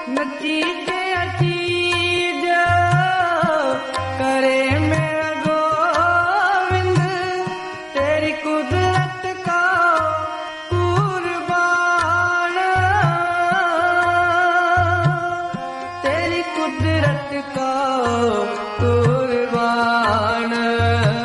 नची ते अचीज करे मेरा गोविंद, तेरी कुदरत का कुर्बान, तेरी कुदरत का कुर्बान।